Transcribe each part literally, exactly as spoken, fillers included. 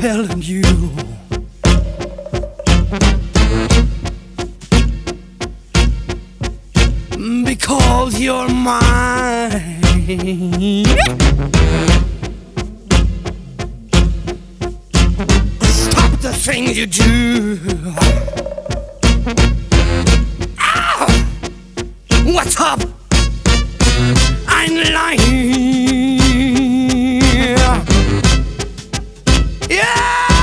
telling you. Because you're mine. Stop the things you do. Ah, what's up? I'm lying. Yeah,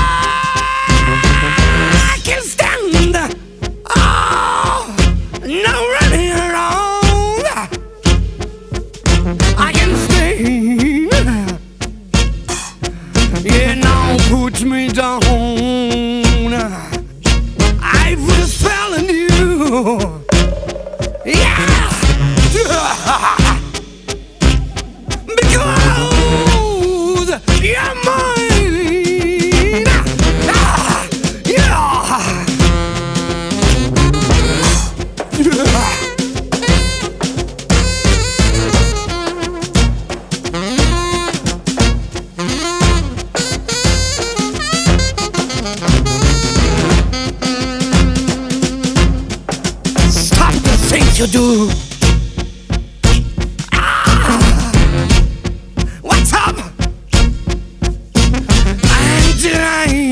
I can't stand. Oh, no running around. I can stay. Yeah, now put me down. I put a spell on you. Yeah. Because you're mine. Ah, yeah. Stop the things you do. What's up? I'm trying.